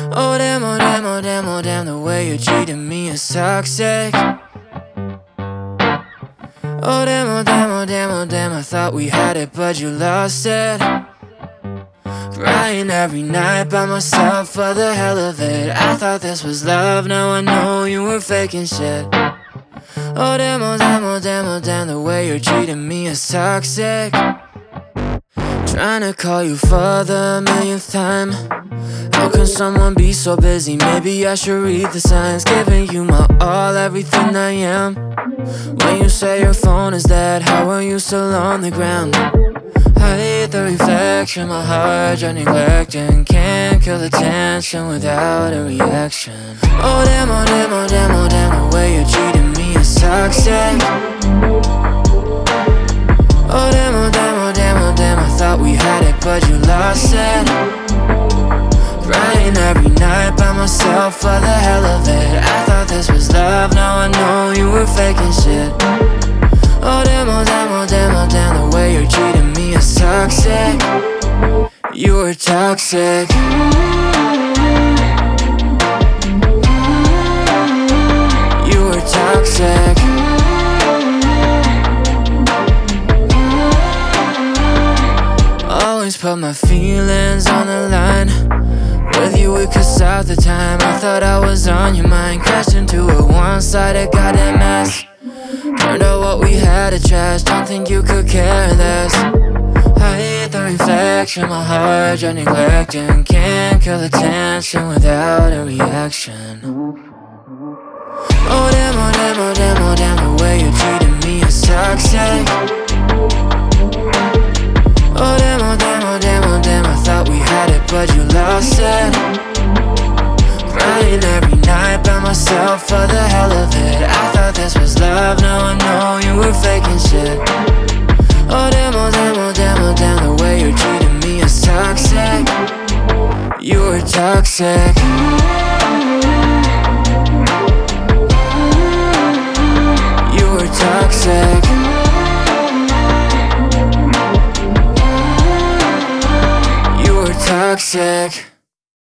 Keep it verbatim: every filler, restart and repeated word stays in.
Oh damn, oh damn, oh damn, oh damn, the way you're treating me is toxic. Oh damn, oh damn, oh damn, oh damn, I thought we had it but you lost it. Crying every night by myself for the hell of it. I thought this was love, now I know you were faking shit. Oh damn, oh damn, oh damn, oh damn, the way you're treating me is toxic. Trying to call you for the millionth time. How can someone be so busy? Maybe I should read the signs. Giving you my all, everything I am. When you say your phone is dead, how are you still on the ground? I hate the reflection, my heart you're neglecting. Can't kill the tension without a reaction. Oh damn, oh damn, oh damn, oh damn, the way you're treating me is toxic. Oh damn, oh damn, oh damn, oh damn, I thought we had it but you lost it. Crying every night by myself for the hell of it. I thought this was love, now I know you were faking shit. Oh damn, oh damn, oh damn, oh damn, the way you're treating me is toxic. You were toxic. You were toxic. Always put my feelings on the line. With you we could stop the time. I thought I was on your mind. Crashed into a one-sided goddamn mess. Turned out what we had to trash. Don't think you could care less. I hate the reflection, my heart you're neglecting. Can't kill the tension without a reaction. Oh damn, oh damn, oh damn, oh damn, the way you're treating me is toxic. Oh damn, oh damn, oh damn, oh damn, I thought we had it but you lost it. Crying every night by myself for the hell of it. I thought this was love, now I know you were faking shit. Oh damn, oh damn, oh damn, oh damn, the way you're treating me is toxic. You were toxic. You were toxic. You were toxic.